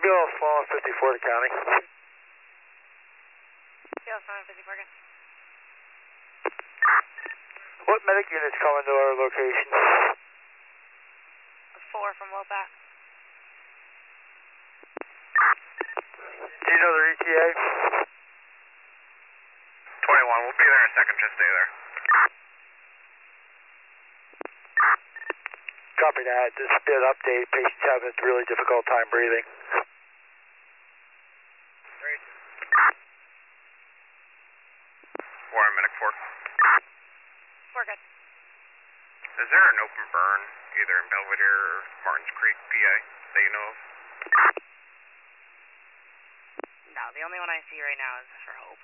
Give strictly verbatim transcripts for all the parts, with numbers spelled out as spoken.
Still small fifty-four to county. Still small fifty-four again. What medic units coming to our location? Four from Wopac. Do you know their E T A? twenty-one, we'll be there in a second, just stay there. Copy that. This is an update. Patients having a really difficult time breathing. Great. Four, medic four. Four good. Is there an open burn, either in Belvedere or Martins Creek, P A, that you know of? No, the only one I see right now is for Hope.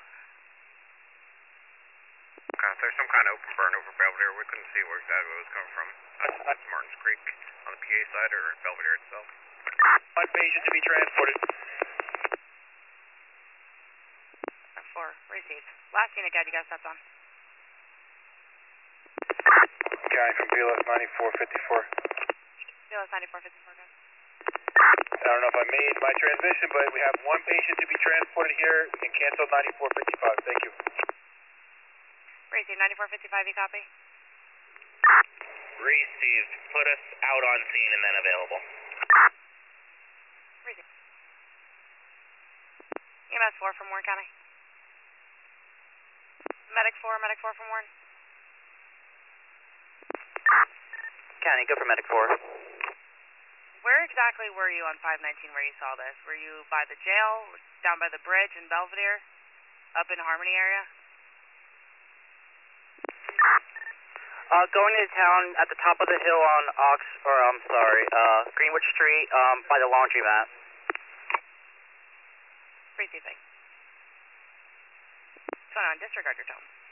Okay, if there's some kind of open burn over Belvedere, we couldn't see where exactly it was coming from. That's, that's Martins Creek on the P A side or Belvedere itself. One patient to be transported. Four, received. Last unit guide you guys stepped on. County from B L S ninety-four fifty-four. B L S ninety-four fifty-four good. I don't know if I made my transmission, but we have one patient to be transported here and cancel ninety-four fifty-five. Thank you. Received, ninety-four fifty-five, you copy? Received. Put us out on scene and then available. Received. E M S four from Warren County. Medic four, medic four from Warren. County, go for medic four. Where exactly were you on five nineteen where you saw this? Were you by the jail, down by the bridge in Belvedere, up in Harmony area? Uh, going into town at the top of the hill on Ox, or I'm sorry, uh, Greenwood Street, um, by the laundromat. Receiving. What's going on? Disregard your tone.